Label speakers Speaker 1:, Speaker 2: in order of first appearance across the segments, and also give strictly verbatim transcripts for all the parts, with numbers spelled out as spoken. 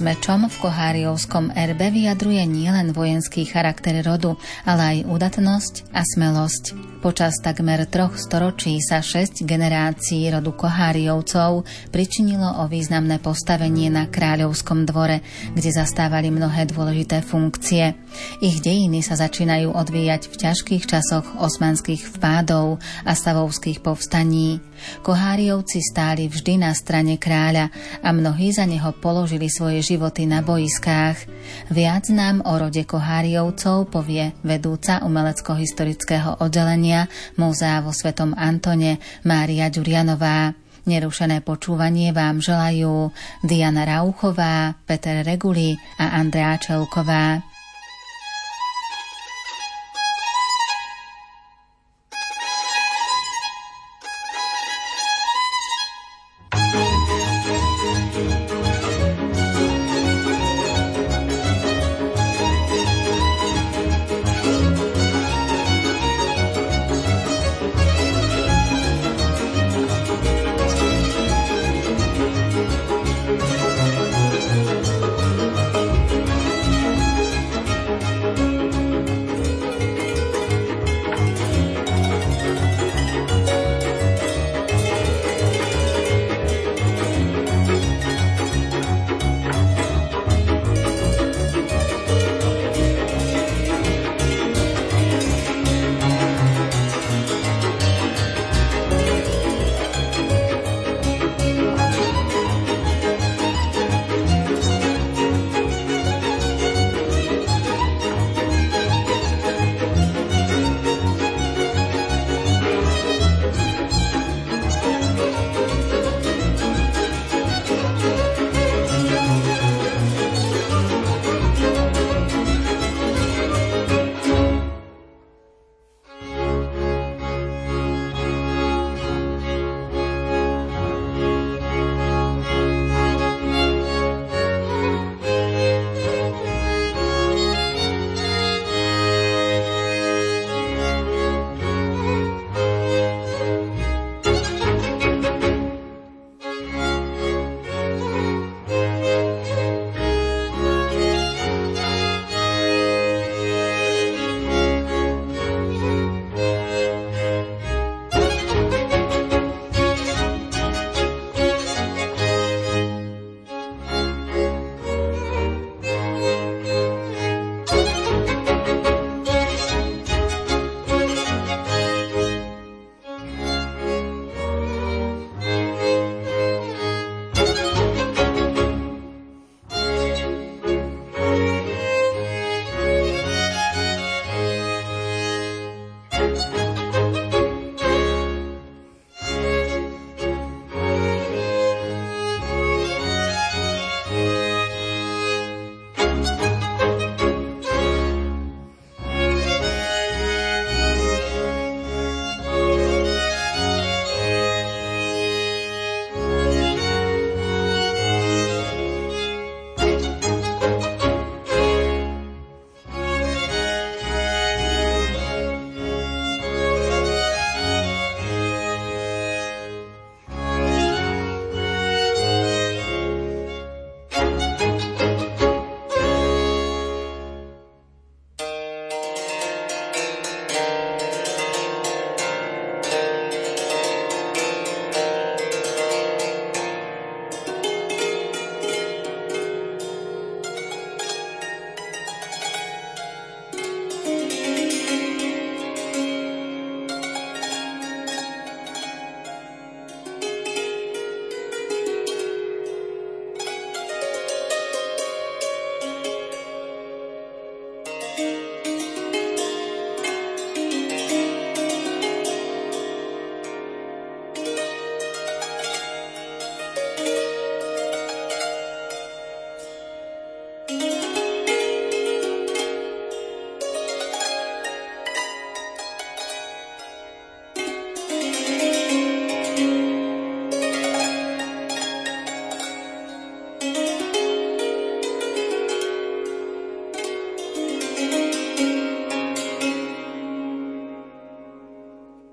Speaker 1: s mečom v koháriovskom erbe vyjadruje nielen vojenský charakter rodu, ale aj udatnosť a smelosť. Počas takmer troch storočí sa šesť generácií rodu Koháriovcov pričinilo o významné postavenie na kráľovskom dvore, kde zastávali mnohé dôležité funkcie. Ich dejiny sa začínajú odvíjať v ťažkých časoch osmanských vpádov a stavovských povstaní. Koháriovci stáli vždy na strane kráľa a mnohí za neho položili svoje životy na boiskách. Viac nám o rode Koháriovcov povie vedúca umelecko-historického oddelenia Múzea vo Svetom Antone Mária Ďurianová. Nerušené počúvanie vám želajú Diana Rauchová, Peter Reguli a Andrea Čelková.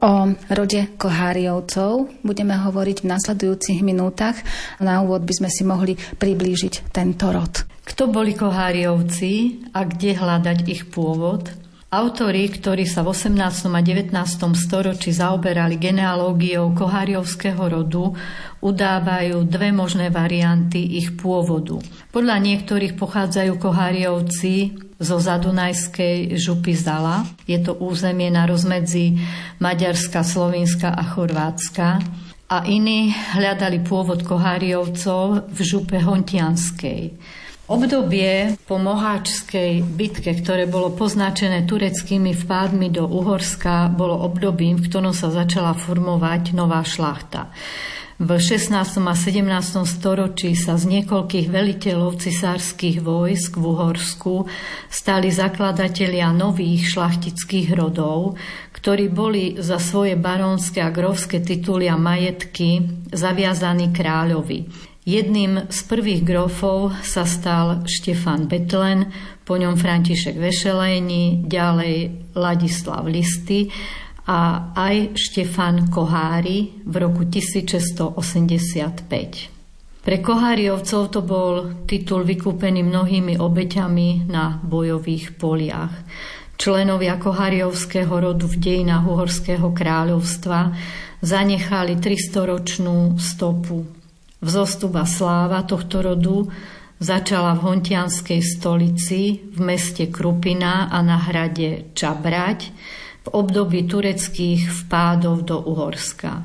Speaker 1: O rode Koháriovcov budeme hovoriť v nasledujúcich minútach. Na úvod by sme si mohli priblížiť tento rod.
Speaker 2: Kto boli Koháriovci a kde hľadať ich pôvod? Autori, ktorí sa v osemnástom a devätnástom storočí zaoberali genealógiou Koháriovského rodu, udávajú dve možné varianty ich pôvodu. Podľa niektorých pochádzajú Koháriovci zo zadunajskej župy Zala. Je to územie na rozmedzi Maďarska, Slovenska a Chorvátska. A iní hľadali pôvod Koháriovcov v župe Hontianskej. Obdobie po Moháčskej bitke, ktoré bolo poznačené tureckými vpádmi do Uhorska, bolo obdobím, v ktorom sa začala formovať nová šlachta. V šestnástom a sedemnástom storočí sa z niekoľkých veliteľov cisárskych vojsk v Uhorsku stali zakladatelia nových šlachtických rodov, ktorí boli za svoje barónske a grófske tituly a majetky zaviazaní kráľovi. Jedným z prvých grófov sa stal Štefan Bethlen, po ňom František Vešeléni, ďalej Ladislav Listy a aj Štefan Kohári v roku tisícšesťstoosemdesiatpäť. Pre Koháriovcov to bol titul vykúpený mnohými obeťami na bojových poliach. Členovia Koháriovského rodu v dejinách Uhorského kráľovstva zanechali tristoročnú stopu. Vzostup a sláva tohto rodu začala v hontianskej stolici v meste Krupina a na hrade Čabrať v období tureckých vpádov do Uhorska.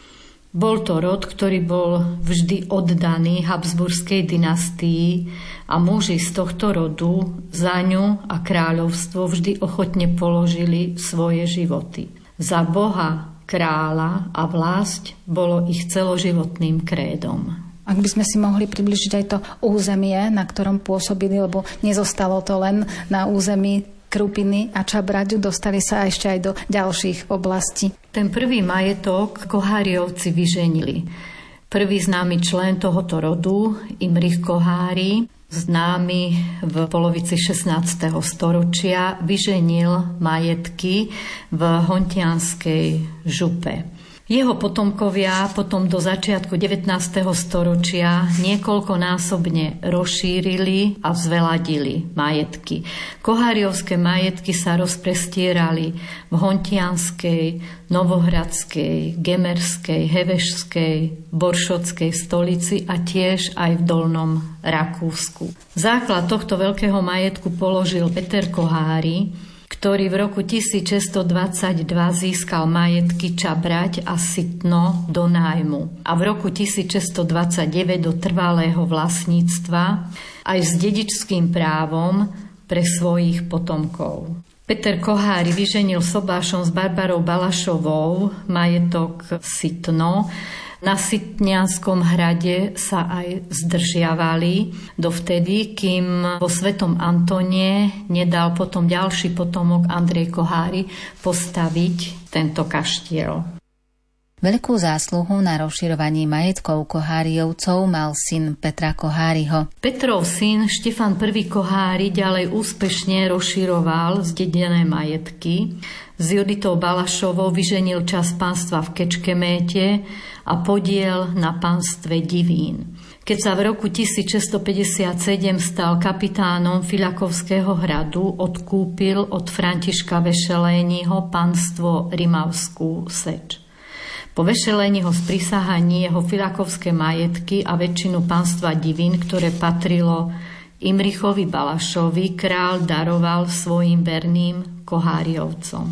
Speaker 2: Bol to rod, ktorý bol vždy oddaný Habsburskej dynastii a muži z tohto rodu za ňu a kráľovstvo vždy ochotne položili svoje životy. Za Boha, kráľa a vlásť bolo ich celoživotným krédom.
Speaker 1: Ak by sme si mohli približiť aj to územie, na ktorom pôsobili, lebo nezostalo to len na území Krupiny a Čabradu, dostali sa ešte aj do ďalších oblastí.
Speaker 2: Ten prvý majetok Koháriovci vyženili. Prvý známy člen tohoto rodu, Imrich Kohári, známy v polovici šestnásteho storočia, vyženil majetky v hontianskej župe. Jeho potomkovia potom do začiatku devätnásteho storočia niekoľkonásobne rozšírili a zveladili majetky. Koháriovské majetky sa rozprestierali v hontianskej, novohradskej, gemerskej, hevešskej, boršotskej stolici a tiež aj v Dolnom Rakúsku. Základ tohto veľkého majetku položil Peter Kohári, ktorý v roku tisícšesťstodvadsaťdva získal majetky Čabrať a Sitno do nájmu a v roku tisícšesťstodvadsaťdeväť do trvalého vlastníctva aj s dedičským právom pre svojich potomkov. Peter Kohári vyženil sobášom s Barbarou Balašovou majetok Sitno. Na Sitnianskom hrade sa aj zdržiavali dovtedy, kým vo Svetom Antone nedal potom ďalší potomok Andrej Kohári postaviť tento kaštiel.
Speaker 1: Veľkú zásluhu na rozširovaní majetkov Koháriovcov mal syn Petra Koháriho.
Speaker 2: Petrov syn Štefan I. Kohári ďalej úspešne rozširoval zdedené majetky. S Juditou Balašovou vyženil časť pánstva v Kečkeméte a podiel na pánstve Divín. Keď sa v roku tisícšesťstopäťdesiatsedem stal kapitánom Filakovského hradu, odkúpil od Františka Vešeléniho pánstvo Rimavskú Seč. Po Vešeléniho sprisahaní jeho filakovské majetky a väčšinu pánstva Divín, ktoré patrilo Imrichovi Balašovi, král daroval svojim verným Koháriovcom.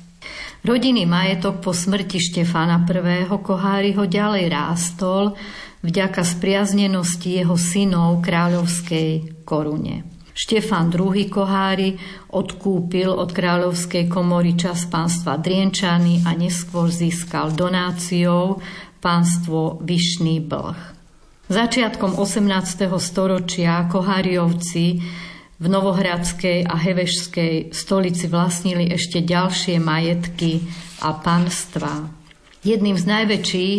Speaker 2: Rodinný majetok po smrti Štefana I. Koháriho ďalej rástol vďaka spriaznenosti jeho synov kráľovskej korune. Štefan druhý. Kohári odkúpil od kráľovskej komory časť pánstva Drienčany a neskôr získal donáciou pánstvo Vyšný Blh. Začiatkom osemnásteho storočia Koháriovci v novohradskej a hevešskej stolici vlastnili ešte ďalšie majetky a panstvá. Jedným z najväčších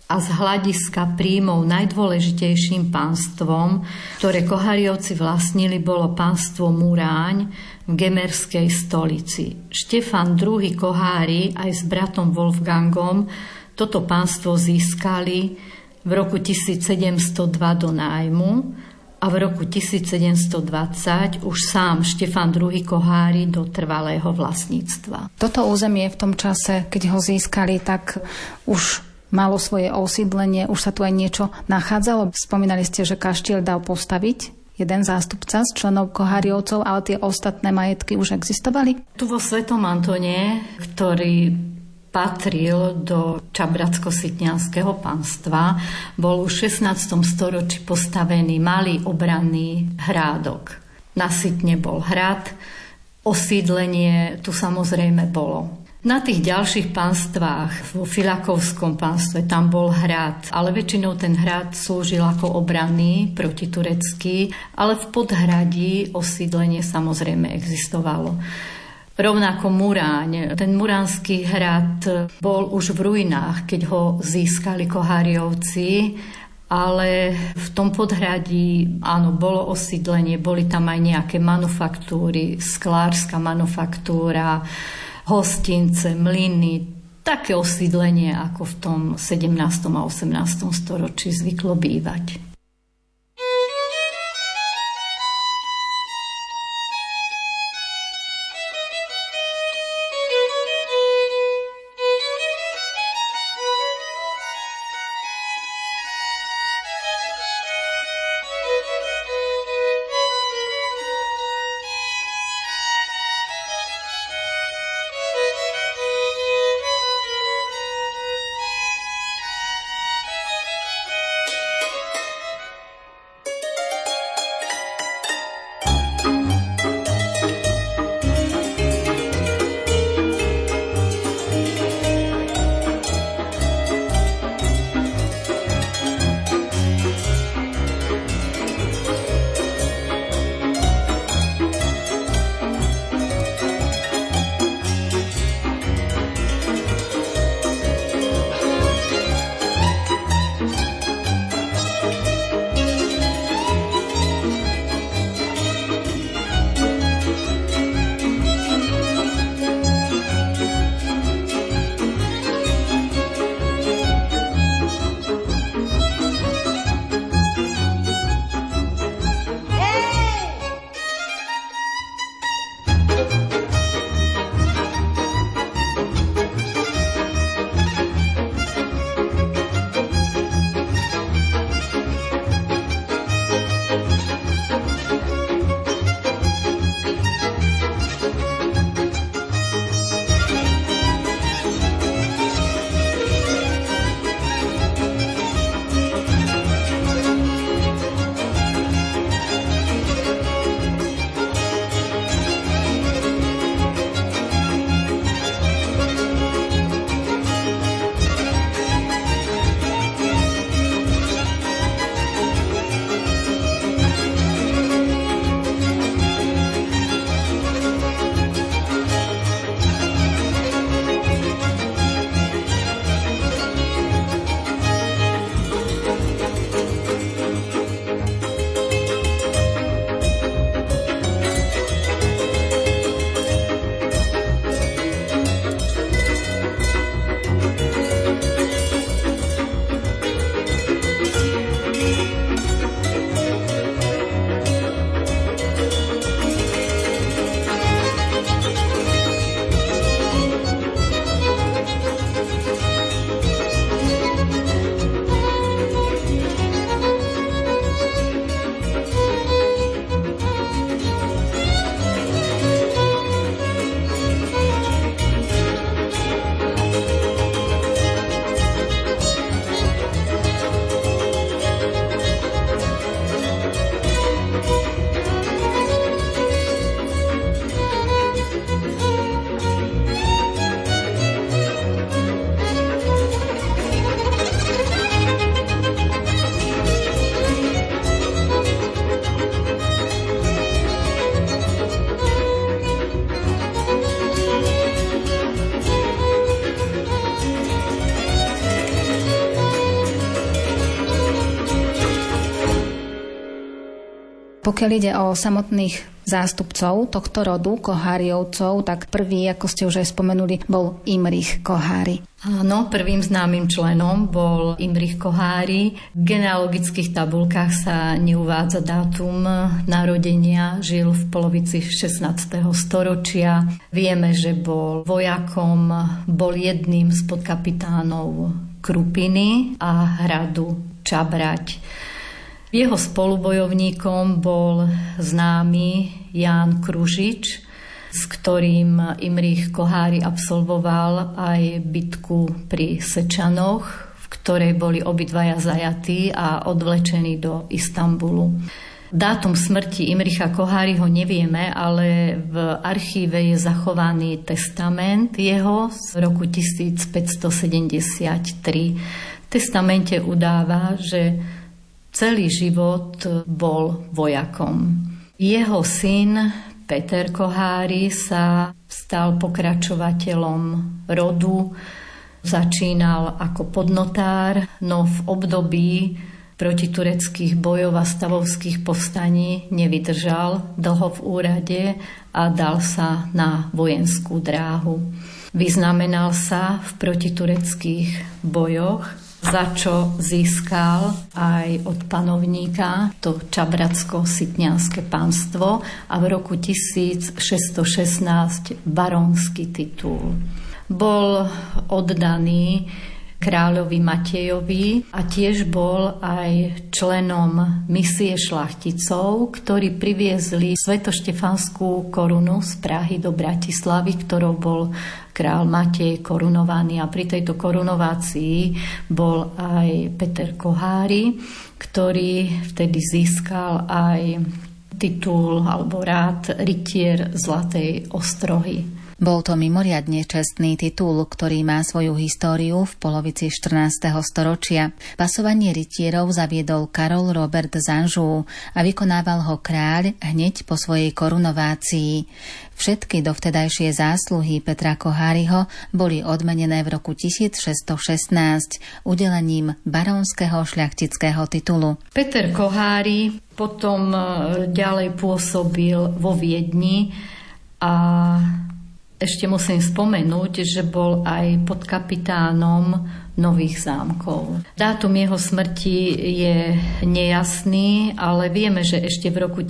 Speaker 2: a z hľadiska príjmov najdôležitejším pánstvom, ktoré Koháriovci vlastnili, bolo pánstvo Muráň v gemerskej stolici. Štefan druhý. Kohári aj s bratom Wolfgangom toto pánstvo získali v roku tisícsedemstodva do nájmu a v roku tisícsedemstodvadsať už sám Štefan druhý. Kohári do trvalého vlastníctva.
Speaker 3: Toto územie v tom čase, keď ho získali, tak už malo svoje osídlenie, už sa tu aj niečo nachádzalo. Spomínali ste, že kaštiel dal postaviť jeden zástupca z členov Koháriovcov, ale tie ostatné majetky už existovali? Tu
Speaker 2: vo Svetom Antone, ktorý patril do Čabratsko-Sitnianského panstva, bol už v šestnástom storočí postavený malý obranný hrádok. Na Sitne bol hrad, osídlenie tu samozrejme bolo. Na tých ďalších panstvách, vo Filakovskom panstve, tam bol hrad, ale väčšinou ten hrad slúžil ako obranný protiturecký, ale v podhradí osídlenie samozrejme existovalo. Rovnako Muráň. Ten muránsky hrad bol už v ruinách, keď ho získali Koháriovci, ale v tom podhradí, áno, bolo osídlenie, boli tam aj nejaké manufaktúry, sklárska manufaktúra, hostince, mlyny, také osídlenie, ako v tom sedemnástom a osemnástom storočí zvyklo bývať.
Speaker 3: Pokiaľ ide o samotných zástupcov tohto rodu Koháriovcov, tak prvý, ako ste už aj spomenuli, bol Imrich Kohári.
Speaker 2: Áno, prvým známym členom bol Imrich Kohári. V genealogických tabulkách sa neuvádza dátum narodenia, žil v polovici šestnásteho storočia. Vieme, že bol vojakom, bol jedným z podkapitánov Krupiny a hradu Čabrať. Jeho spolubojovníkom bol známy Ján Kružič, s ktorým Imrich Kohári absolvoval aj bitku pri Sečanoch, v ktorej boli obidvaja zajatí a odvlečení do Istanbulu. Dátum smrti Imricha Koháriho nevieme, ale v archíve je zachovaný testament jeho z roku tisícpäťstosedemdesiattri. V testamente udáva, že celý život bol vojakom. Jeho syn Peter Kohári sa stal pokračovateľom rodu, začínal ako podnotár, no v období protitureckých bojov a stavovských povstaní nevydržal dlho v úrade a dal sa na vojenskú dráhu. Vyznamenal sa v protitureckých bojoch, za čo získal aj od panovníka to čabratsko-sitňanské pánstvo a v roku tisícšesťstošestnásť baronský titul. Bol oddaný kráľovi Matejovi a tiež bol aj členom misie šlachticov, ktorí priviezli svetoštefanskú korunu z Prahy do Bratislavy, ktorou bol král Matej korunovaný, a pri tejto korunovácii bol aj Peter Kohári, ktorý vtedy získal aj titul alebo rád rytier Zlatej ostrohy.
Speaker 1: Bol to mimoriadne čestný titul, ktorý má svoju históriu v polovici štrnásteho storočia. Pasovanie rytierov zaviedol Karol Robert z Anžou a vykonával ho kráľ hneď po svojej korunovácii. Všetky dovtedajšie zásluhy Petra Koháriho boli odmenené v roku tisícšesťstošestnásť udelením baronského šľachtického titulu.
Speaker 2: Peter Kohári potom ďalej pôsobil vo Viedni a ešte musím spomenúť, že bol aj podkapitánom Nových Zámkov. Dátum jeho smrti je nejasný, ale vieme, že ešte v roku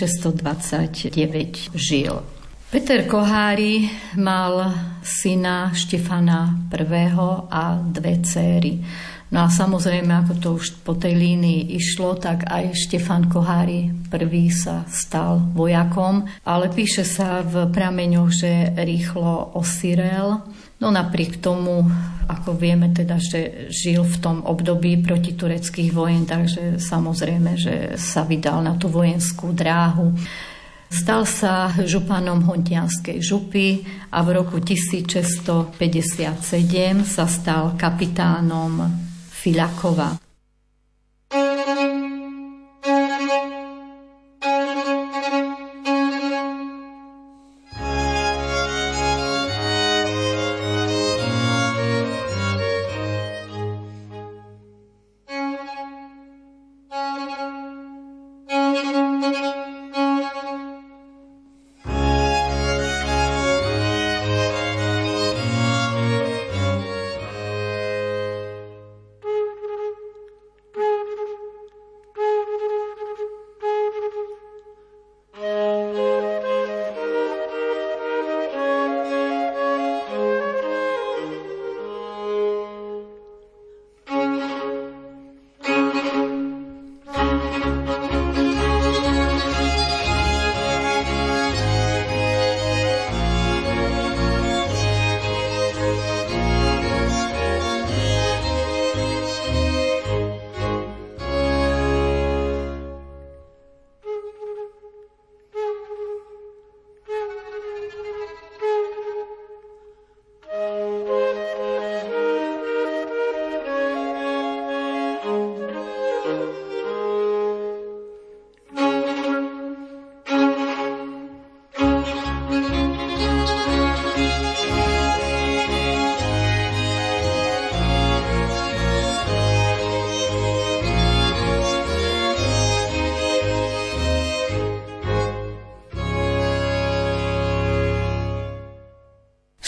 Speaker 2: tisícšesťstodvadsaťdeväť žil. Peter Kohári mal syna Štefana prvého a dve céry. No a samozrejme, ako to už po tej línii išlo, tak aj Štefan Kohári prvý sa stal vojakom, ale píše sa v prameňoch, že rýchlo osirel. No napriek tomu, ako vieme teda, že žil v tom období protitureckých vojen, takže samozrejme, že sa vydal na tú vojenskú dráhu. Stal sa županom Hontianskej župy a v roku tisícšesťstopäťdesiatsedem sa stal kapitánom Filakova.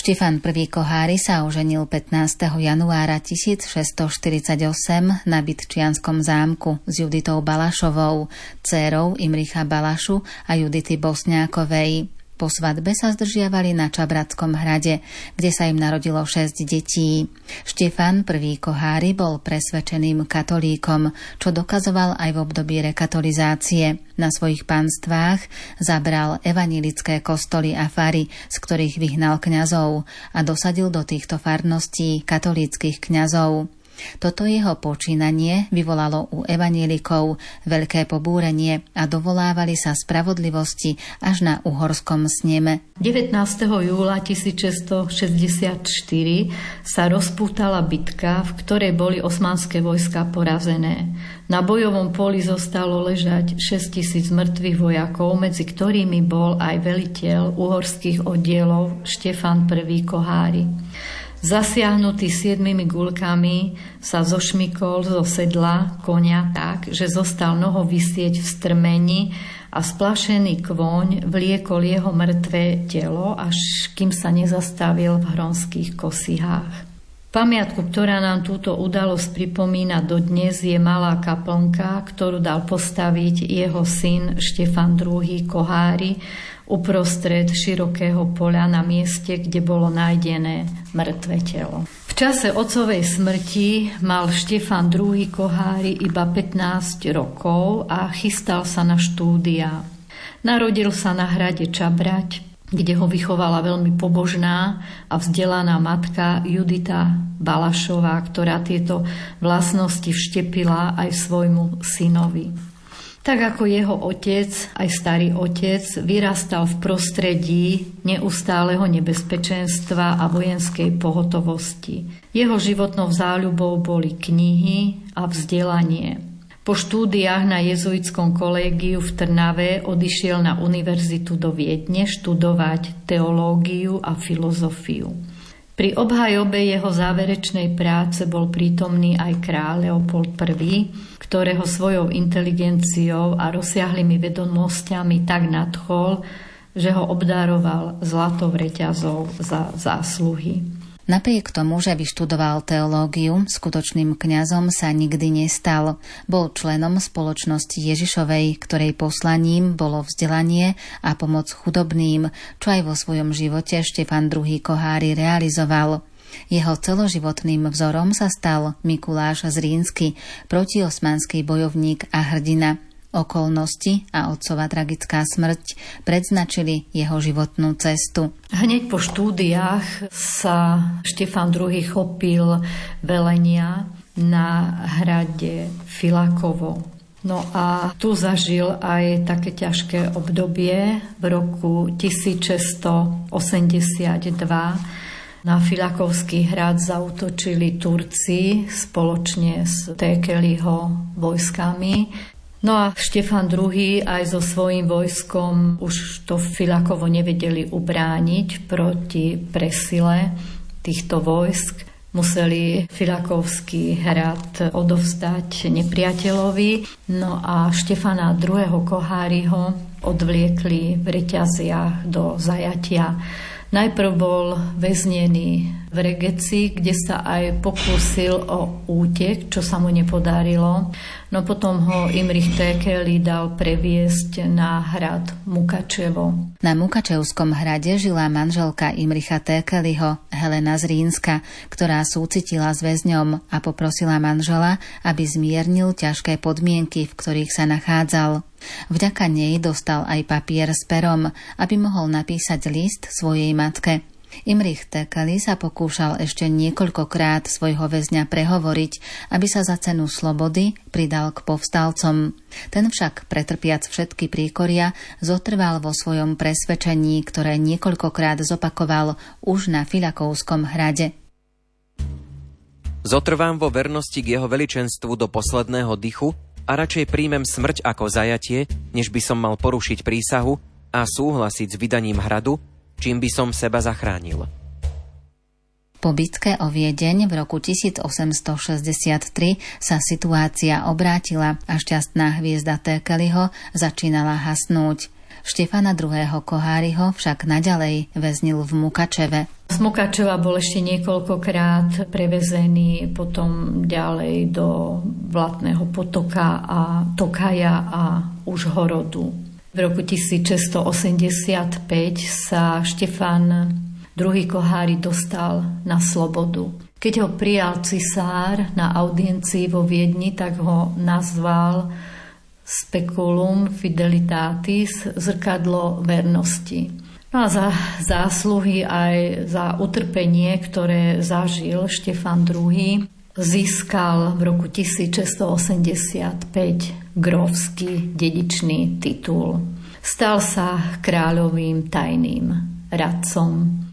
Speaker 1: Štefan I. Koháry sa oženil pätnásteho januára tisícšesťstoštyridsaťosem na Bytčianskom zámku s Juditou Balašovou, dcérou Imricha Balašu a Judity Bosňákovej. Po svadbe sa zdržiavali na Čabradskom hrade, kde sa im narodilo šesť detí. Štefan I. Koháry bol presvedčeným katolíkom, čo dokazoval aj v období rekatolizácie. Na svojich panstvách zabral evanjelické kostoly a fary, z ktorých vyhnal kňazov a dosadil do týchto farností katolíckych kňazov. Toto jeho počínanie vyvolalo u evanjelikov veľké pobúrenie a dovolávali sa spravodlivosti až na uhorskom sneme.
Speaker 2: devätnásteho júla tisícšesťstošesťdesiatštyri sa rozpútala bitka, v ktorej boli osmanské vojska porazené. Na bojovom poli zostalo ležať šesťtisíc mŕtvych vojakov, medzi ktorými bol aj veliteľ uhorských oddielov Štefan I. Koháry. Zasiahnutý siedmimi guľkami sa zošmykol zo sedla konia tak, že zostal noho visieť v strmeni a splašený kôň vliekol jeho mŕtve telo, až kým sa nezastavil v hronských kosihách. Pamiatku, ktorá nám túto udalosť pripomína dodnes, je malá kaplnka, ktorú dal postaviť jeho syn Štefan I. Koháry uprostred širokého poľa na mieste, kde bolo nájdené mŕtve telo. V čase otcovej smrti mal Štefan I. Koháry iba pätnásť rokov a chystal sa na štúdia. Narodil sa na hrade Čabrať, kde ho vychovala veľmi pobožná a vzdelaná matka Judita Balašová, ktorá tieto vlastnosti vštepila aj svojmu synovi. Tak ako jeho otec, aj starý otec, vyrastal v prostredí neustáleho nebezpečenstva a vojenskej pohotovosti. Jeho životnou záľubou boli knihy a vzdelanie. Po štúdiách na jezuitskom kolégiu v Trnave odišiel na univerzitu do Viedne študovať teológiu a filozofiu. Pri obhajobe jeho záverečnej práce bol prítomný aj kráľ Leopold I., ktorého svojou inteligenciou a rozsiahlými vedomosťami tak nadchol, že ho obdaroval zlatou reťazou za zásluhy.
Speaker 1: Napriek tomu, že vyštudoval teológiu, skutočným kňazom sa nikdy nestal. Bol členom spoločnosti Ježišovej, ktorej poslaním bolo vzdelanie a pomoc chudobným, čo aj vo svojom živote Štefan I. Koháry realizoval. Jeho celoživotným vzorom sa stal Mikuláš Zrínsky, protiosmanský bojovník a hrdina. Okolnosti a otcova tragická smrť predznačili jeho životnú cestu.
Speaker 2: Hneď po štúdiách sa Štefan I. chopil velenia na hrade Filakovo. No a tu zažil aj také ťažké obdobie. V roku tisícšesťstoosemdesiatdva na Filakovský hrad zaútočili Turci spoločne s Tékeliho vojskami. No a Štefan I. aj so svojím vojskom už to Filakovo nevedeli ubrániť proti presile týchto vojsk. Museli Filakovský hrad odovzdať nepriateľovi. No a Štefana II. Koháryho odvliekli v reťaziach do zajatia. Najprv bol väznený v Regeci, kde sa aj pokúsil o útek, čo sa mu nepodarilo. No potom ho Imrich Tékeli dal previesť na hrad Mukačevo.
Speaker 1: Na Mukačevskom hrade žila manželka Imricha Tékeliho, Helena Zrínska, ktorá súcitila s väzňom a poprosila manžela, aby zmiernil ťažké podmienky, v ktorých sa nachádzal. Vďaka nej dostal aj papier s perom, aby mohol napísať list svojej matke. Imrich Tékeli sa pokúšal ešte niekoľkokrát svojho väzňa prehovoriť, aby sa za cenu slobody pridal k povstalcom. Ten však, pretrpiac všetky príkoria, zotrval vo svojom presvedčení, ktoré niekoľkokrát zopakoval už na Filakovskom hrade.
Speaker 4: Zotrvám vo vernosti k jeho veličenstvu do posledného dychu a radšej príjmem smrť ako zajatie, než by som mal porušiť prísahu a súhlasiť s vydaním hradu, čím by som seba zachránil.
Speaker 1: Po bitke o Viedeň v roku tisícosemstošesťdesiattri sa situácia obrátila a šťastná hviezda Tékeliho začínala hasnúť. Štefana II. Koháryho však naďalej väznil v Mukačeve.
Speaker 2: Z Mukačeva bol ešte niekoľkokrát prevezený potom ďalej do Blatného Potoka a Tokaja a Užhorodu. V roku tisícšesťstoosemdesiatpäť sa Štefan druhý. Kohári dostal na slobodu. Keď ho prijal cisár na audiencii vo Viedni, tak ho nazval Speculum Fidelitatis, zrkadlo vernosti. No a za zásluhy aj za utrpenie, ktoré zažil Štefan druhý., získal v roku tisícšesťstoosemdesiatpäť grófsky dedičný titul. Stal sa kráľovým tajným radcom.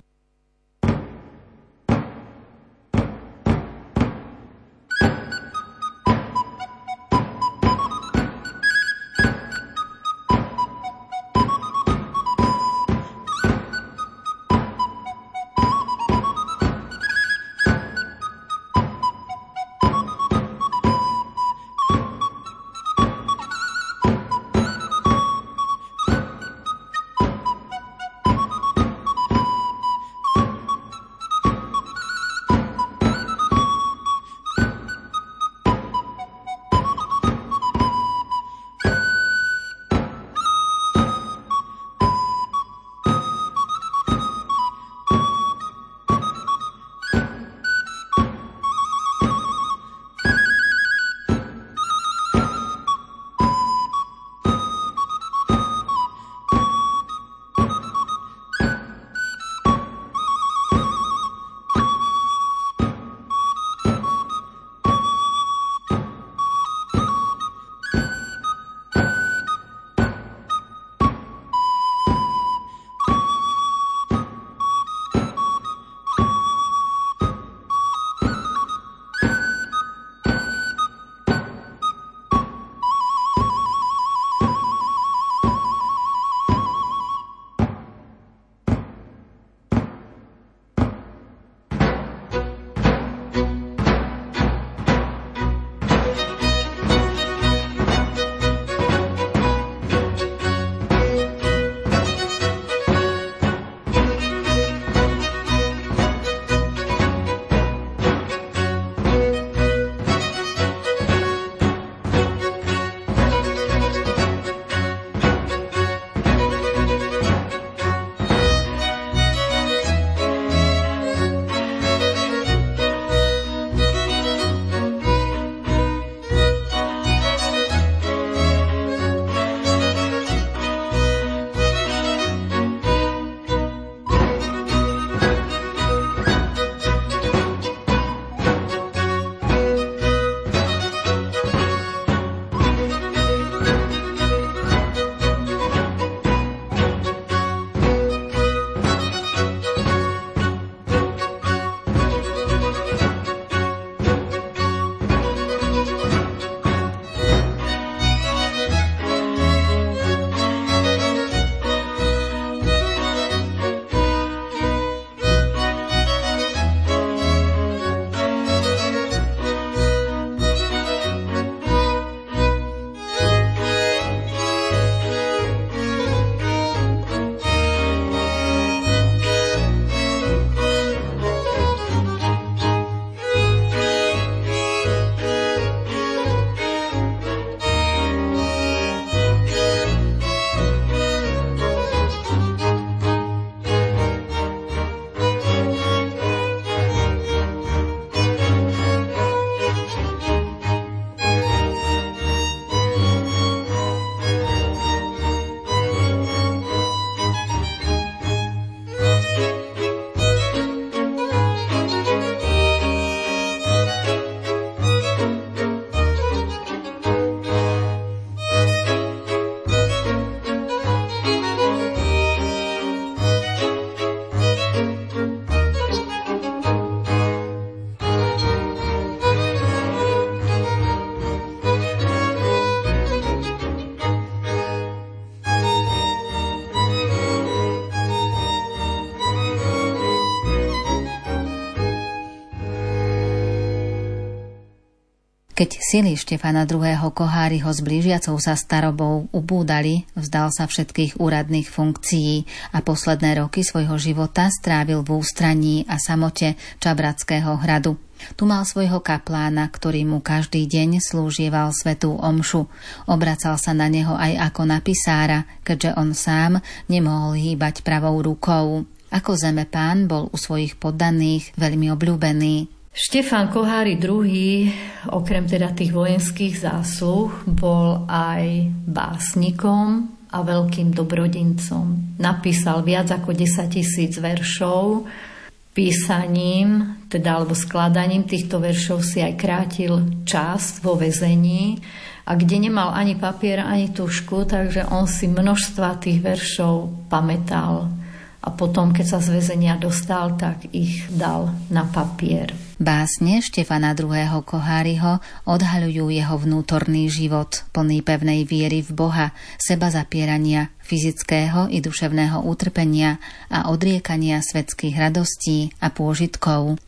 Speaker 1: Keď sily Štefana druhého. Koháriho s blížiacou sa starobou ubúdali, vzdal sa všetkých úradných funkcií a posledné roky svojho života strávil v ústraní a samote Čabratského hradu. Tu mal svojho kaplána, ktorý mu každý deň slúžieval svätú omšu. Obracal sa na neho aj ako na pisára, keďže on sám nemohol hýbať pravou rukou. Ako zemepán bol u svojich poddaných veľmi obľúbený.
Speaker 2: Štefan Koháry druhý. okrem teda tých vojenských zásluh bol aj básnikom a veľkým dobrodincom. Napísal viac ako desaťtisíc veršov. Písaním, teda alebo skladaním týchto veršov si aj krátil čas vo väzení, a kde nemal ani papier, ani tušku, takže on si množstva tých veršov pamätal. A potom, keď sa z väzenia dostal, tak ich dal na papier.
Speaker 1: Básne Štefana druhého. Koháriho odhaľujú jeho vnútorný život, plný pevnej viery v Boha, seba zapierania, fyzického i duševného utrpenia a odriekania svetských radostí a pôžitkov.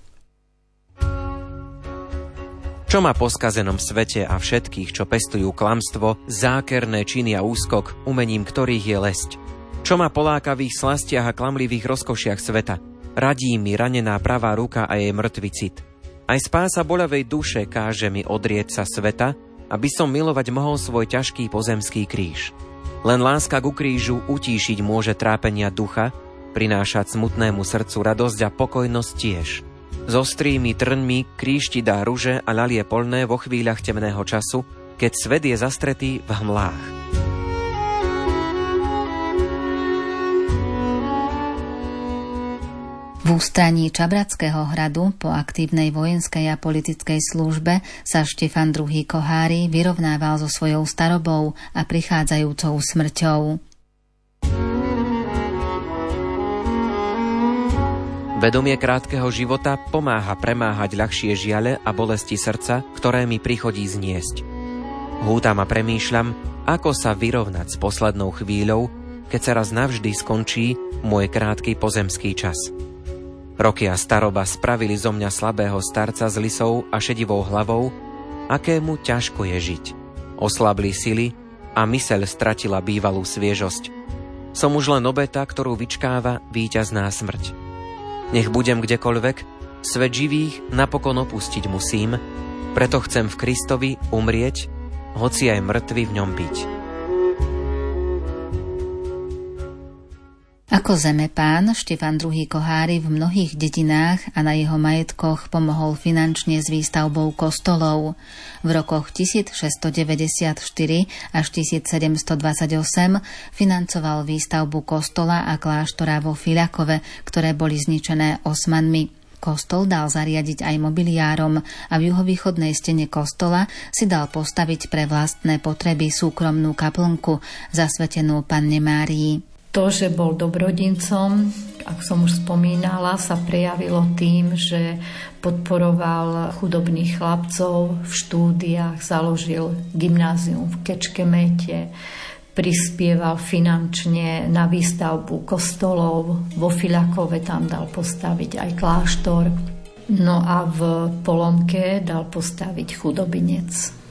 Speaker 4: Čo má po skazenom svete a všetkých, čo pestujú klamstvo, zákerné činy a úskok, umením ktorých je lesť? Čo má po lákavých slastiach a klamlivých rozkošiach sveta? Radí mi ranená pravá ruka a jej mŕtvy cit. Aj spása boľavej duše káže mi odrieť sa sveta, aby som milovať mohol svoj ťažký pozemský kríž. Len láska ku krížu utíšiť môže trápenia ducha, prinášať smutnému srdcu radosť a pokojnosť tiež. S ostrými trňmi kríž ti dá ruže a ľalie polné vo chvíľach temného času, keď svet je zastretý v hmlách.
Speaker 1: V ústraní Čabratského hradu po aktívnej vojenskej a politickej službe sa Štefan druhý. Koháry vyrovnával so svojou starobou a prichádzajúcou smrťou.
Speaker 4: Vedomie krátkeho života pomáha premáhať ľahšie žiale a bolesti srdca, ktoré mi prichodí zniesť. Hútam a premýšľam, ako sa vyrovnať s poslednou chvíľou, keď sa raz navždy skončí môj krátky pozemský čas. Roky a staroba spravili zo mňa slabého starca s lisou a šedivou hlavou, akému ťažko je žiť. Oslabli sily a myseľ stratila bývalú sviežosť. Som už len obeta, ktorú vyčkáva víťazná smrť. Nech budem kdekoľvek, svet živých napokon opustiť musím, preto chcem v Kristovi umrieť, hoci aj mŕtvy v ňom byť.
Speaker 1: Ako zemepán Štefan druhý. Koháry v mnohých dedinách a na jeho majetkoch pomohol finančne s výstavbou kostolov. V rokoch tisícšesťstodeväťdesiatštyri až tisícsedemstodvadsaťosem financoval výstavbu kostola a kláštora vo Fiľakove, ktoré boli zničené Osmanmi. Kostol dal zariadiť aj mobiliárom a v juhovýchodnej stene kostola si dal postaviť pre vlastné potreby súkromnú kaplnku zasvetenú Panne Márii.
Speaker 2: To, že bol dobrodincom, ako som už spomínala, sa prejavilo tým, že podporoval chudobných chlapcov v štúdiách, založil gymnázium v Kečkemete, prispieval finančne na výstavbu kostolov, vo Fiľakove tam dal postaviť aj kláštor, no a v Polomke dal postaviť chudobinec.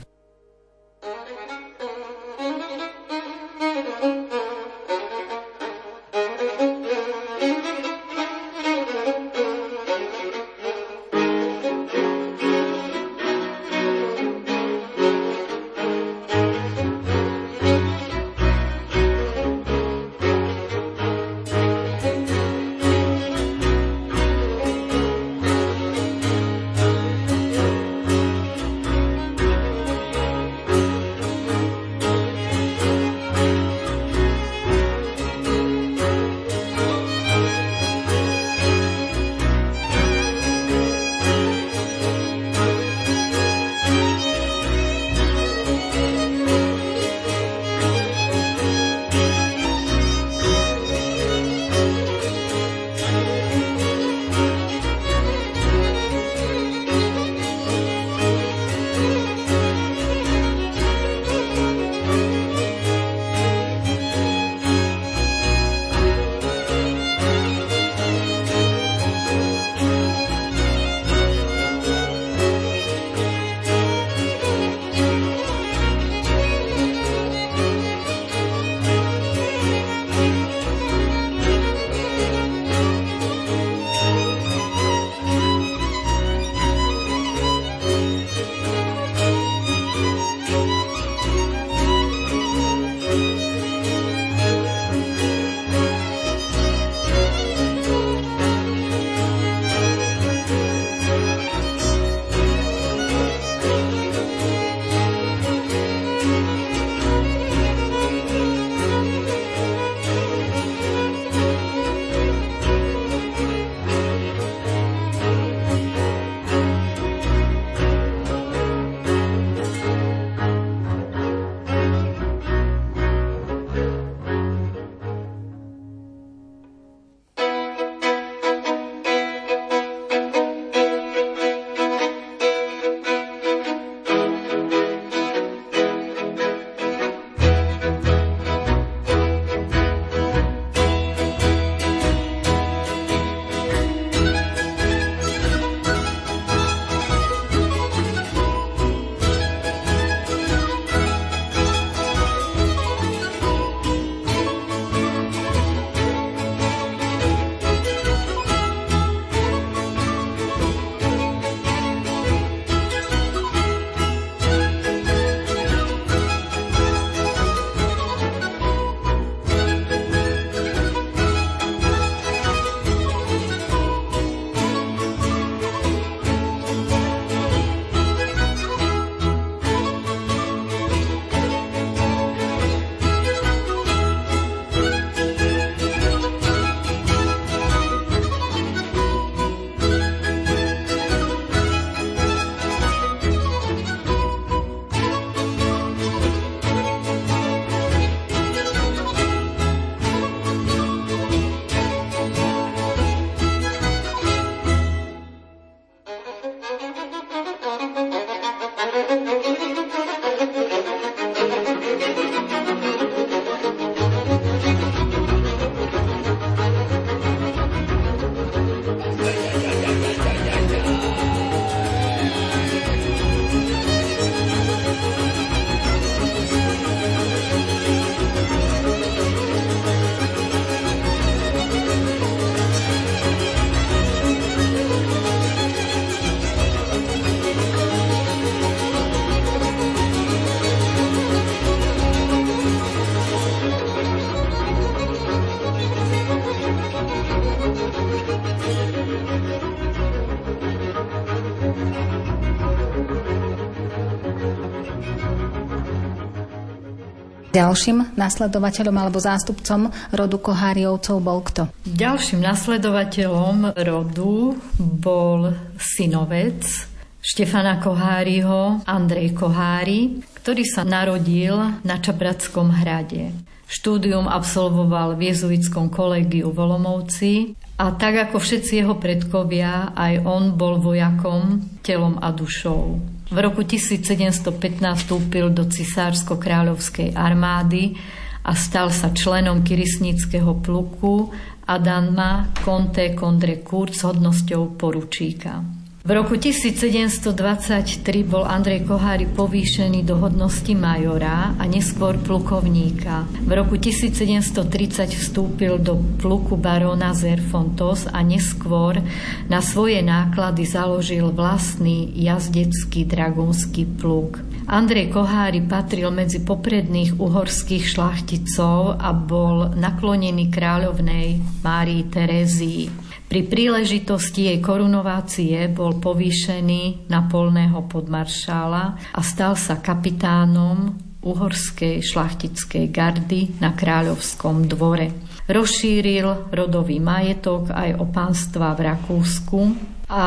Speaker 3: Ďalším nasledovateľom alebo zástupcom rodu Koháriovcov bol kto?
Speaker 2: Ďalším nasledovateľom rodu bol synovec Štefana Koháriho, Andrej Kohári, ktorý sa narodil na Čapradskom hrade. Štúdium absolvoval v jezuitskom kolégiu v Olomouci a tak ako všetci jeho predkovia, aj on bol vojakom telom a dušou. V roku tisícsedemstopätnásť vstúpil do cisársko-kráľovskej armády a stal sa členom kirisníckeho pluku Adama Conte Condre Court s hodnosťou poručíka. V roku tisícsedemstodvadsaťtri bol Andrej Kohári povýšený do hodnosti majora a neskôr plukovníka. V roku tisícsedemstotridsať vstúpil do pluku baróna Zerfontos a neskôr na svoje náklady založil vlastný jazdecký dragónsky pluk. Andrej Kohári patril medzi popredných uhorských šľachticov a bol naklonený kráľovnej Márii Terézii. Pri príležitosti jej korunovácie bol povýšený na polného podmaršála a stal sa kapitánom uhorskej šľachtickej gardy na kráľovskom dvore. Rozšíril rodový majetok aj o pánstva v Rakúsku a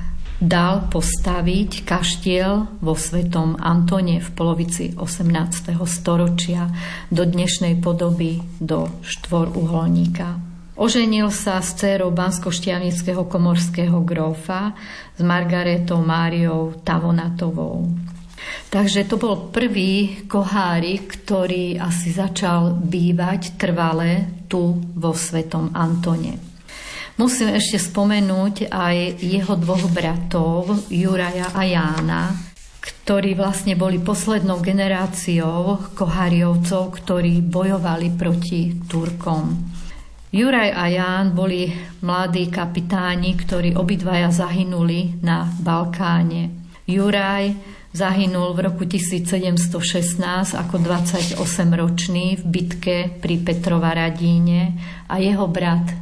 Speaker 2: dal postaviť kaštiel vo Svetom Antone v polovici osemnásteho storočia do dnešnej podoby do štvoruholníka. Oženil sa s dcérou banskoštiavnického komorského grófa s Margaretou Máriou Tavonatovou. Takže to bol prvý Kohárik, ktorý asi začal bývať trvale tu vo Svetom Antone. Musím ešte spomenúť aj jeho dvoch bratov, Juraja a Jána, ktorí vlastne boli poslednou generáciou Koháriovcov, ktorí bojovali proti Turkom. Juraj a Ján boli mladí kapitáni, ktorí obidvaja zahynuli na Balkáne. Juraj zahynul v roku tisícsedemstošestnásť ako dvadsaťosemročný v bitke pri Petrovaradíne a jeho brat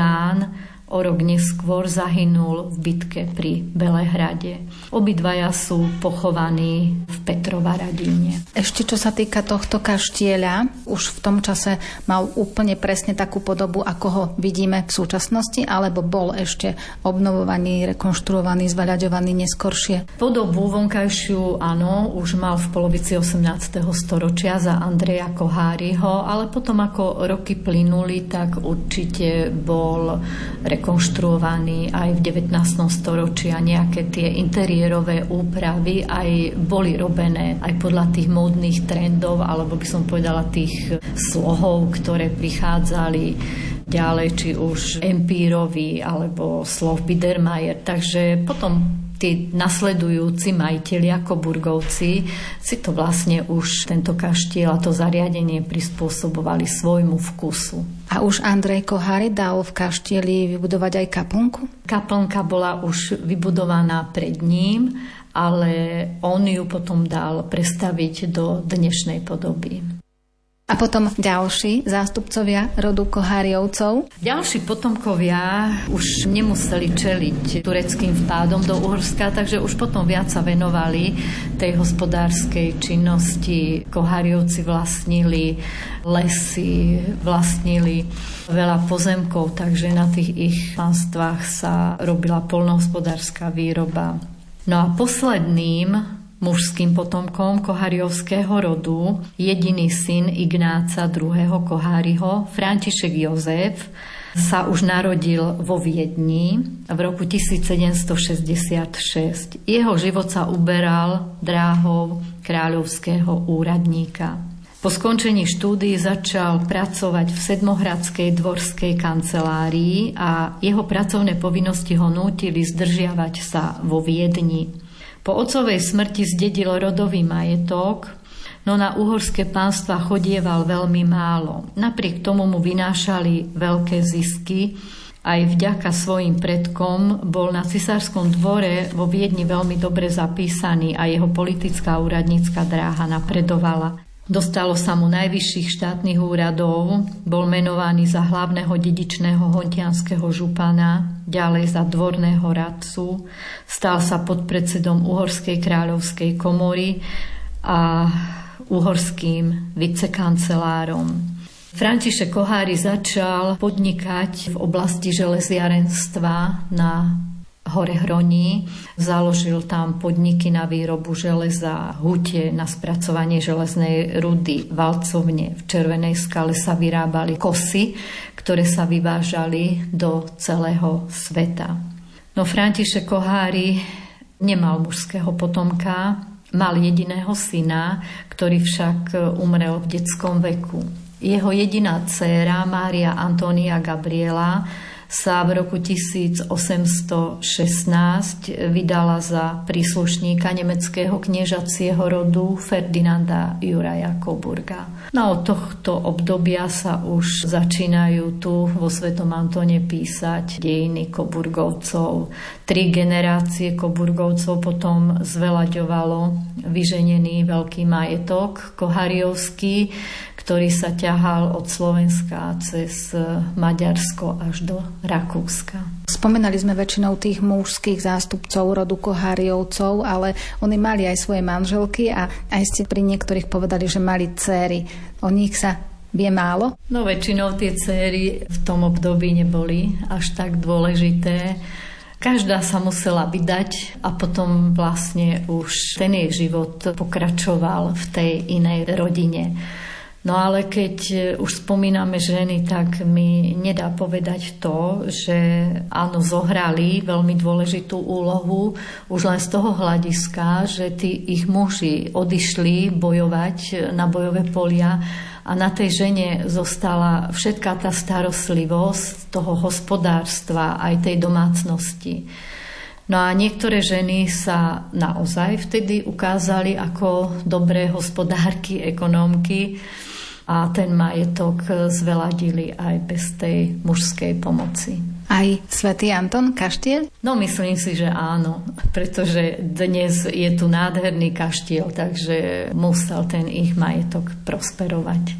Speaker 2: Ján o rok neskôr zahynul v bitke pri Belehrade. Obidvaja sú pochovaní v Petrovaradíne.
Speaker 3: Ešte čo sa týka tohto kaštieľa, už v tom čase mal úplne presne takú podobu, ako ho vidíme v súčasnosti, alebo bol ešte obnovovaný, rekonštruovaný, zvaľaďovaný neskoršie?
Speaker 2: Podobu vonkajšiu, áno, už mal v polovici osemnásteho storočia za Andreja Koháriho, ale potom ako roky plynuli, tak určite bol rekonštruovaný aj v devätnástom storočí a nejaké tie interiérové úpravy aj boli robené aj podľa tých módnych trendov, alebo by som povedala tých slohov, ktoré prichádzali ďalej, či už Empírovi alebo slov Biedermeier. Takže potom tí nasledujúci majitelia Koburgovci si to vlastne už tento kaštiel a to zariadenie prispôsobovali svojmu vkusu.
Speaker 3: A už Andrej Kohári dal v kaštieli vybudovať aj kaplnku?
Speaker 2: Kaplnka bola už vybudovaná pred ním, ale on ju potom dal prestaviť do dnešnej podoby.
Speaker 3: A potom ďalší zástupcovia rodu Koháriovcov?
Speaker 2: Ďalší potomkovia už nemuseli čeliť tureckým vpádom do Uhorska, takže už potom viac sa venovali tej hospodárskej činnosti. Koháriovci vlastnili lesy, vlastnili veľa pozemkov, takže na tých ich panstvách sa robila poľnohospodárska výroba. No a posledným mužským potomkom koháriovského rodu, jediný syn Ignáca druhého. Koháriho, František Jozef, sa už narodil vo Viedni v roku tisícsedemstošesťdesiatšesť. Jeho život sa uberal dráhou kráľovského úradníka. Po skončení štúdií začal pracovať v Sedmohradskej dvorskej kancelárii a jeho pracovné povinnosti ho nútili zdržiavať sa vo Viedni. Po otcovej smrti zdedil rodový majetok, no na uhorské pánstva chodieval veľmi málo. Napriek tomu mu vynášali veľké zisky. Aj vďaka svojim predkom bol na cisárskom dvore vo Viedni veľmi dobre zapísaný a jeho politická úradnícka dráha napredovala. Dostalo sa mu najvyšších štátnych úradov, bol menovaný za hlavného dedičného hontianskeho župana, ďalej za dvorného radcu, stal sa podpredsedom Uhorskej kráľovskej komory a uhorským vicekancelárom. František Koháry začal podnikať v oblasti železiarenstva na Hore Hroní. Založil tam podniky na výrobu železa, hute na spracovanie železnej rudy, valcovne. V Červenej Skale sa vyrábali kosy, ktoré sa vyvážali do celého sveta. No František Koháry nemal mužského potomka, mal jediného syna, ktorý však umrel v detskom veku. Jeho jediná dcéra, Mária Antónia Gabriela, sa v roku tisícosemstošestnásť vydala za príslušníka nemeckého kniežacieho rodu Ferdinanda Juraja Coburga. No od tohto obdobia sa už začínajú tu vo Svetom Antone písať dejiny Coburgovcov. Tri generácie Coburgovcov potom zvelaďovalo vyženený veľký majetok koháriovský, ktorý sa ťahal od Slovenska cez Maďarsko až do Rakúska.
Speaker 3: Spomenali sme väčšinou tých mužských zástupcov rodu Koháriovcov, ale oni mali aj svoje manželky a aj ste pri niektorých povedali, že mali dcéry. O nich sa vie málo?
Speaker 2: No väčšinou tie dcéry v tom období neboli až tak dôležité. Každá sa musela vydať a potom vlastne už ten jej život pokračoval v tej inej rodine. No ale keď už spomíname ženy, tak mi nedá povedať to, že áno, zohrali veľmi dôležitú úlohu už len z toho hľadiska, že tí ich muži odišli bojovať na bojové polia a na tej žene zostala všetká tá starostlivosť toho hospodárstva aj tej domácnosti. No a niektoré ženy sa naozaj vtedy ukázali ako dobré hospodárky, ekonómky, a ten majetok zveladili aj bez tej mužskej pomoci.
Speaker 3: Aj svätý Anton Kaštiel?
Speaker 2: No myslím si, že áno, pretože dnes je tu nádherný kaštiel, takže musel ten ich majetok prosperovať.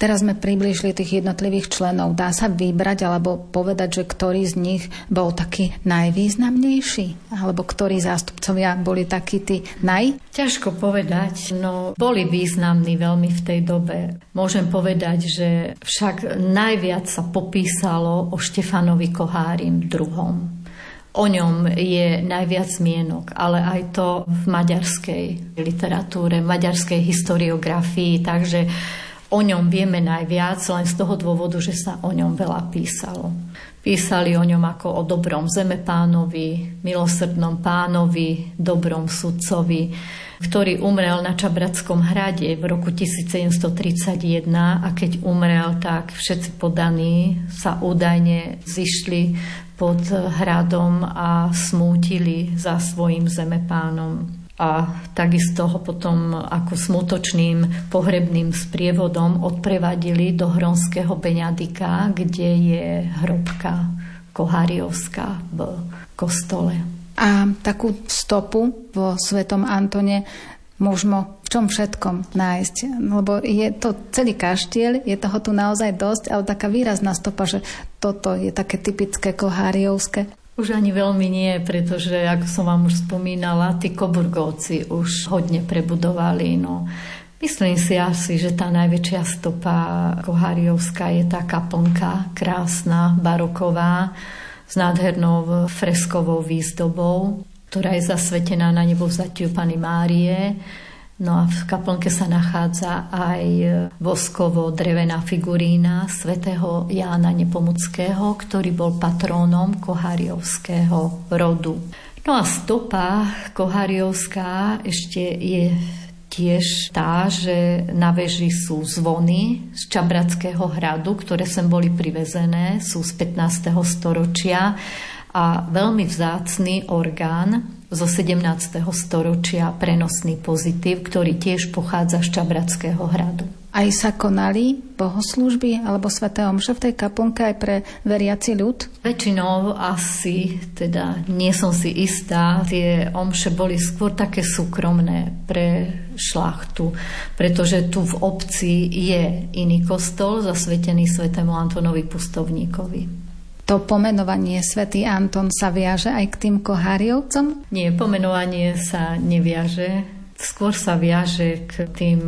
Speaker 3: Teraz sme priblížili tých jednotlivých členov. Dá sa vybrať alebo povedať, že ktorý z nich bol taký najvýznamnejší? Alebo ktorí zástupcovia boli takí tí naj?
Speaker 2: Ťažko povedať, no boli významní veľmi v tej dobe. Môžem povedať, že však najviac sa popísalo o Štefanovi Kohárim druhom. O ňom je najviac mienok, ale aj to v maďarskej literatúre, maďarskej historiografii, takže o ňom vieme najviac, len z toho dôvodu, že sa o ňom veľa písalo. Písali o ňom ako o dobrom zemepánovi, milosrdnom pánovi, dobrom sudcovi, ktorý umrel na Čabradskom hrade v roku tisícsedemstotridsaťjeden a keď umrel, tak všetci podaní sa údajne zišli pod hradom a smútili za svojím zemepánom. A takisto ho potom ako smutočným pohrebným sprievodom odprevadili do Hronského Beňadika, kde je hrobka Koháriovská v kostole.
Speaker 3: A takú stopu vo Svetom Antone možno v čom všetkom nájsť. Lebo je to celý kaštiel, je toho tu naozaj dosť, ale taká výrazná stopa, že toto je také typické koháriovské.
Speaker 2: Už ani veľmi nie, pretože, ako som vám už spomínala, tí Koburgovci už hodne prebudovali. No. Myslím si asi, že tá najväčšia stopa koháriovská je tá kaplnka, krásna, baroková, s nádhernou freskovou výzdobou, ktorá je zasvetená na nebovzatiu Panny Márie. No a v kaplnke sa nachádza aj voskovo-drevená figurína svätého Jána Nepomuckého, ktorý bol patrónom koháriovského rodu. No a stopa koháriovská ešte je tiež tá, že na veži sú zvony z Čabradského hradu, ktoré sem boli privezené, sú z pätnásteho storočia a veľmi vzácny orgán zo sedemnásteho storočia, prenosný pozitív, ktorý tiež pochádza z Čabradského hradu.
Speaker 3: Aj sa konali bohoslúžby alebo sväté omše v tej kaplnke aj pre veriaci ľud?
Speaker 2: Väčšinou asi, teda nie som si istá, tie omše boli skôr také súkromné pre šlachtu, pretože tu v obci je iný kostol zasvetený svätému Antonovi Pustovníkovi.
Speaker 3: To pomenovanie svätý Anton sa viaže aj k tým koháriovcom?
Speaker 2: Nie, pomenovanie sa neviaže. Skôr sa viaže k tým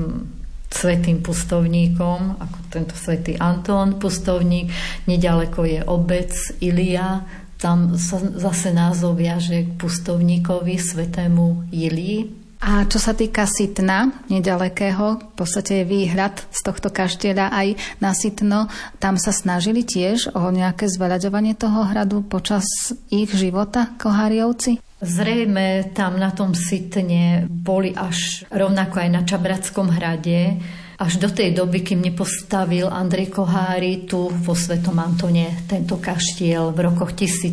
Speaker 2: svätým pustovníkom, ako tento svätý Anton Pustovník. Nedaleko je obec Ilia. Tam sa zase názov viaže k pustovníkovi svätému Ilii.
Speaker 3: A čo sa týka Sitna, nedalekého, v podstate je výhľad z tohto kaštieľa aj na Sitno, tam sa snažili tiež o nejaké zveľaďovanie toho hradu počas ich života koháriovci?
Speaker 2: Zrejme tam na tom Sitne boli až rovnako aj na Čabradskom hrade, až do tej doby, kým nepostavil Andrej Kohári tu vo Svetom Antone tento kaštiel v rokoch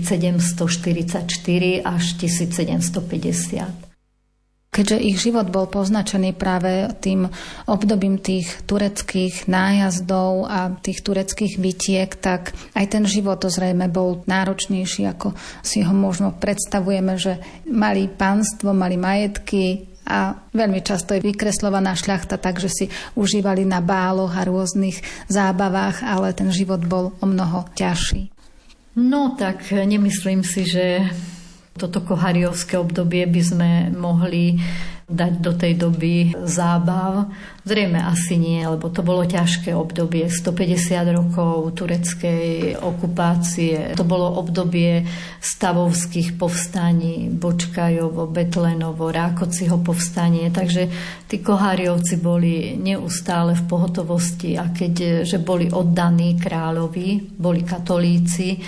Speaker 2: tisícsedemstoštyridsaťštyri až tisícsedemstopäťdesiat.
Speaker 3: Keďže ich život bol poznačený práve tým obdobím tých tureckých nájazdov a tých tureckých bitiek, tak aj ten život to zrejme bol náročnejší, ako si ho možno predstavujeme, že mali pánstvo, mali majetky a veľmi často je vykreslovaná šľachta, takže si užívali na báloch a rôznych zábavách, ale ten život bol o mnoho ťažší.
Speaker 2: No tak nemyslím si, že toto koháriovské obdobie by sme mohli dať do tej doby zábav. Zrejme asi nie, lebo to bolo ťažké obdobie. stopäťdesiat rokov tureckej okupácie. To bolo obdobie stavovských povstaní, Bočkajovo, Betlenovo, Rákociho povstanie. Takže tí koháriovci boli neustále v pohotovosti a keďže boli oddaní kráľovi, boli katolíci,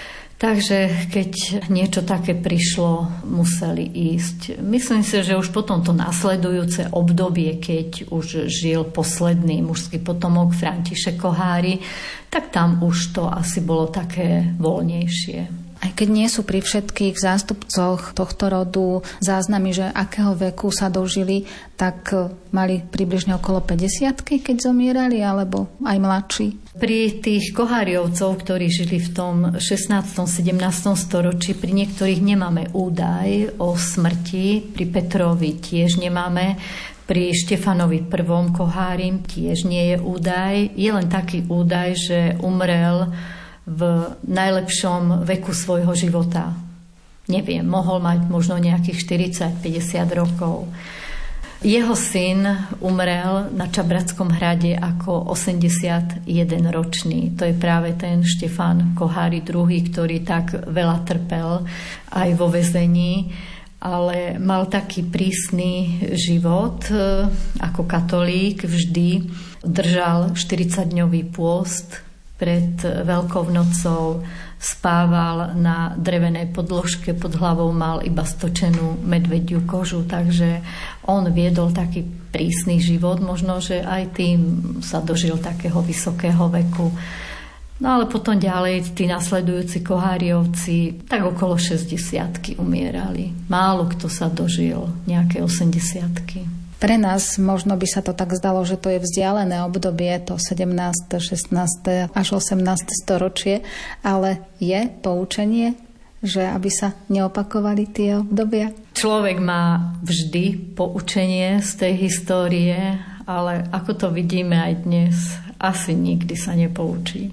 Speaker 2: takže keď niečo také prišlo, museli ísť. Myslím si, že už potom to nasledujúce obdobie, keď už žil posledný mužský potomok František Kohári, tak tam už to asi bolo také voľnejšie.
Speaker 3: Aj keď nie sú pri všetkých zástupcoch tohto rodu záznamy, že akého veku sa dožili, tak mali približne okolo päťdesiatky, keď zomierali, alebo aj mladší.
Speaker 2: Pri tých koháriovcov, ktorí žili v tom šestnástom sedemnástom storočí, pri niektorých nemáme údaj o smrti, pri Petrovi tiež nemáme. Pri Štefanovi prvom Kohárim tiež nie je údaj. Je len taký údaj, že umrel v najlepšom veku svojho života. Neviem, mohol mať možno nejakých štyridsať päťdesiat rokov. Jeho syn umrel na Čabradskom hrade ako osemdesiatjedenročný. To je práve ten Štefan Kohári druhý, ktorý tak veľa trpel aj vo väzení, ale mal taký prísny život. Ako katolík vždy držal štyridsaťdňový pôst. Pred Veľkou nocou spával na drevenej podložke, pod hlavou mal iba stočenú medvediu kožu, takže on viedol taký prísny život, možno, že aj tým sa dožil takého vysokého veku. No ale potom ďalej tí nasledujúci Koháriovci tak okolo šesťdesiatky umierali. Málo kto sa dožil nejaké osemdesiatky.
Speaker 3: Pre nás možno by sa to tak zdalo, že to je vzdialené obdobie, to sedemnáste, šestnáste až osemnáste storočie, ale je poučenie, že aby sa neopakovali tie obdobia?
Speaker 2: Človek má vždy poučenie z tej histórie, ale ako to vidíme aj dnes, asi nikdy sa nepoučí.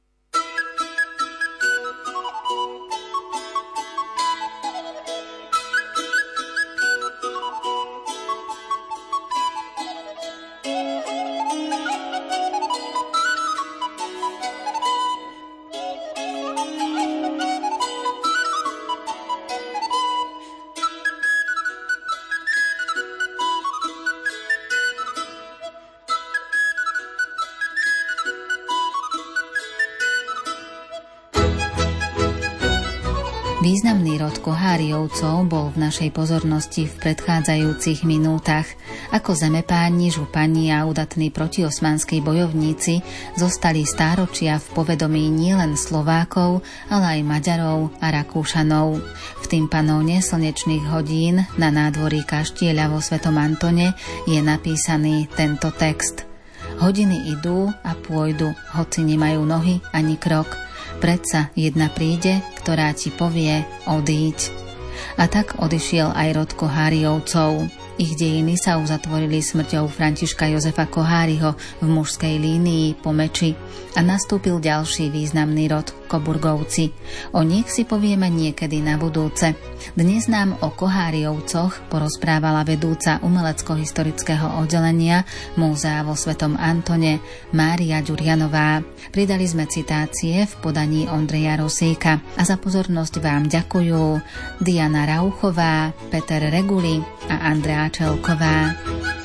Speaker 1: Významný rod Koháriovcov bol v našej pozornosti v predchádzajúcich minútach. Ako zemepáni, župani a udatní protiosmanskí bojovníci zostali stáročia v povedomí nielen Slovákov, ale aj Maďarov a Rakúšanov. V tympanóne slnečných hodín na nádvorí kaštieľa vo Svetom Antone je napísaný tento text. Hodiny idú a pôjdu, hoci nemajú nohy ani krok. Predsa jedna príde, ktorá ti povie odíď. A tak odišiel aj rod Koháriovcov. Ich dejiny sa uzatvorili smrťou Františka Jozefa Koháriho v mužskej línii po Meči a nastúpil ďalší významný rod Koburgovci. O nich si povieme niekedy na budúce. Dnes nám o Koháriovcoch porozprávala vedúca umelecko-historického oddelenia Múzea vo Svetom Antone Mária Ďurianová. Pridali sme citácie v podaní Ondreja Rosíka a za pozornosť vám ďakujú Diana Rauchová, Peter Reguli a Andrea Čelková.